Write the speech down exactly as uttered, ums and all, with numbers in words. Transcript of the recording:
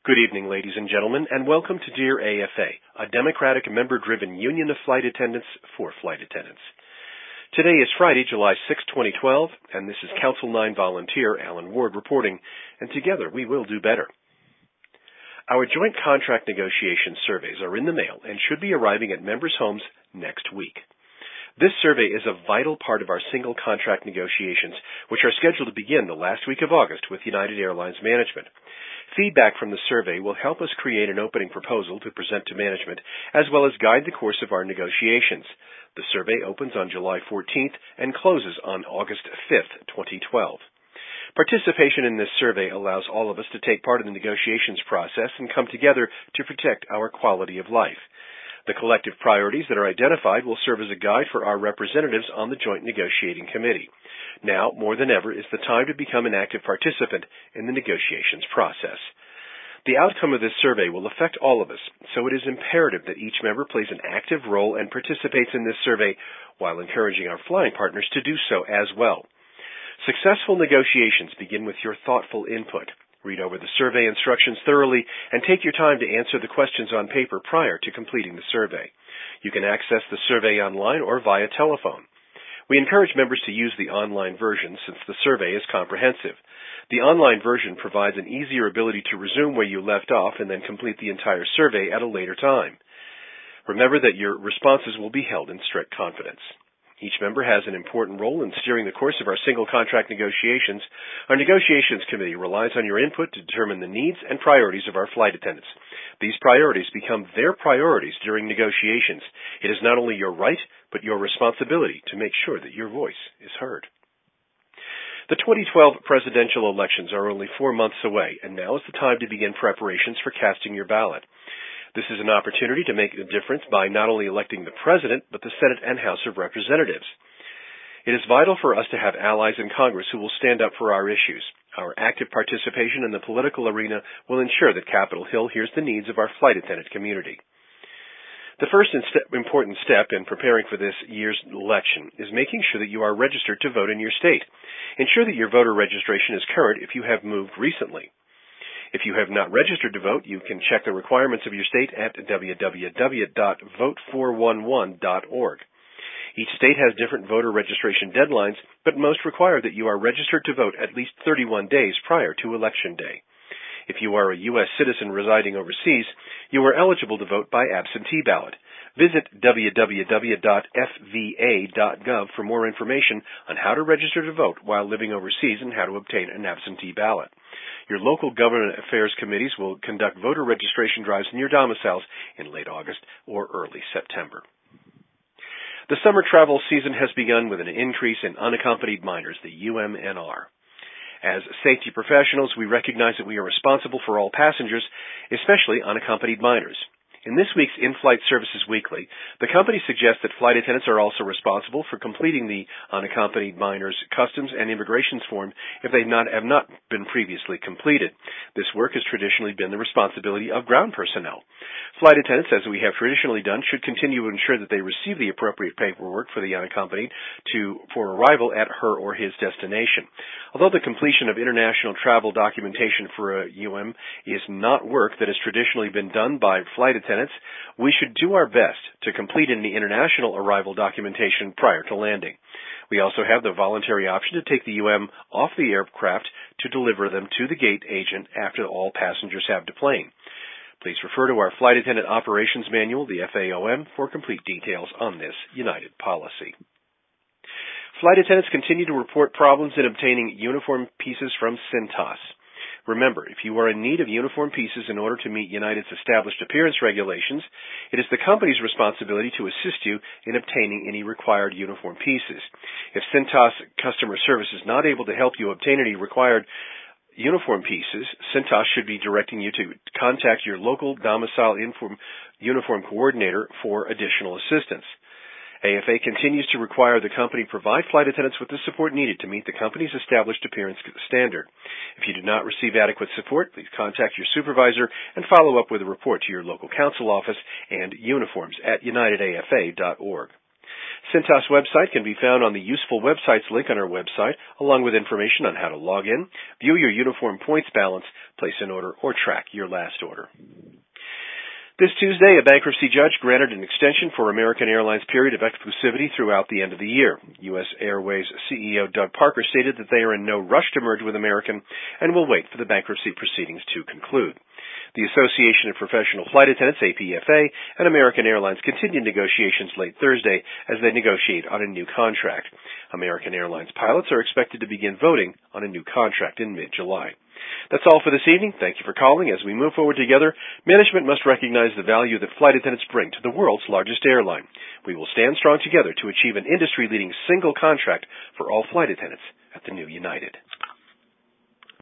Good evening, ladies and gentlemen, and welcome to Dear A F A, a democratic member-driven union of flight attendants for flight attendants. Today is Friday, July sixth, twenty twelve, and this is Council nine volunteer Alan Ward reporting, and together we will do better. Our joint contract negotiation surveys are in the mail and should be arriving at members' homes next week. This survey is a vital part of our single contract negotiations, which are scheduled to begin the last week of August with United Airlines management. Feedback from the survey will help us create an opening proposal to present to management, as well as guide the course of our negotiations. The survey opens on July fourteenth and closes on August fifth, twenty twelve. Participation in this survey allows all of us to take part in the negotiations process and come together to protect our quality of life. The collective priorities that are identified will serve as a guide for our representatives on the Joint Negotiating Committee. Now, more than ever, is the time to become an active participant in the negotiations process. The outcome of this survey will affect all of us, so it is imperative that each member plays an active role and participates in this survey while encouraging our flying partners to do so as well. Successful negotiations begin with your thoughtful input. Read over the survey instructions thoroughly and take your time to answer the questions on paper prior to completing the survey. You can access the survey online or via telephone. We encourage members to use the online version since the survey is comprehensive. The online version provides an easier ability to resume where you left off and then complete the entire survey at a later time. Remember that your responses will be held in strict confidence. Each member has an important role in steering the course of our single contract negotiations. Our negotiations committee relies on your input to determine the needs and priorities of our flight attendants. These priorities become their priorities during negotiations. It is not only your right, but your responsibility to make sure that your voice is heard. The twenty twelve presidential elections are only four months away, and now is the time to begin preparations for casting your ballot. This is an opportunity to make a difference by not only electing the President, but the Senate and House of Representatives. It is vital for us to have allies in Congress who will stand up for our issues. Our active participation in the political arena will ensure that Capitol Hill hears the needs of our flight attendant community. The first important step in preparing for this year's election is making sure that you are registered to vote in your state. Ensure that your voter registration is current if you have moved recently. If you have not registered to vote, you can check the requirements of your state at w w w dot vote four one one dot org. Each state has different voter registration deadlines, but most require that you are registered to vote at least thirty-one days prior to Election Day. If you are a U S citizen residing overseas, you are eligible to vote by absentee ballot. Visit w w w dot f v a dot gov for more information on how to register to vote while living overseas and how to obtain an absentee ballot. Your local government affairs committees will conduct voter registration drives in your domiciles in late August or early September. The summer travel season has begun with an increase in unaccompanied minors, the U M N R. As safety professionals, we recognize that we are responsible for all passengers, especially unaccompanied minors. In this week's In-Flight Services Weekly, the company suggests that flight attendants are also responsible for completing the unaccompanied minors customs and immigrations form if they not, have not been previously completed. This work has traditionally been the responsibility of ground personnel. Flight attendants, as we have traditionally done, should continue to ensure that they receive the appropriate paperwork for the unaccompanied to, for arrival at her or his destination. Although the completion of international travel documentation for a U M is not work that has traditionally been done by flight attendants, we should do our best to complete any international arrival documentation prior to landing. We also have the voluntary option to take the U M off the aircraft to deliver them to the gate agent after all passengers have deplaned. Please refer to our Flight Attendant Operations Manual, the F A O M, for complete details on this United policy. Flight attendants continue to report problems in obtaining uniform pieces from Cintas. Remember, if you are in need of uniform pieces in order to meet United's established appearance regulations, it is the company's responsibility to assist you in obtaining any required uniform pieces. If Cintas customer service is not able to help you obtain any required uniform pieces, Cintas should be directing you to contact your local domicile uniform, uniform coordinator for additional assistance. A F A continues to require the company provide flight attendants with the support needed to meet the company's established appearance standard. If you do not receive adequate support, please contact your supervisor and follow up with a report to your local council office and uniforms at united a f a dot org. Cintas website can be found on the Useful Websites link on our website, along with information on how to log in, view your uniform points balance, place an order, or track your last order. This Tuesday, a bankruptcy judge granted an extension for American Airlines' period of exclusivity throughout the end of the year. U S Airways C E O Doug Parker stated that they are in no rush to merge with American and will wait for the bankruptcy proceedings to conclude. The Association of Professional Flight Attendants, A P F A, and American Airlines continued negotiations late Thursday as they negotiate on a new contract. American Airlines pilots are expected to begin voting on a new contract in mid-July. That's all for this evening. Thank you for calling. As we move forward together, management must recognize the value that flight attendants bring to the world's largest airline. We will stand strong together to achieve an industry-leading single contract for all flight attendants at the new United.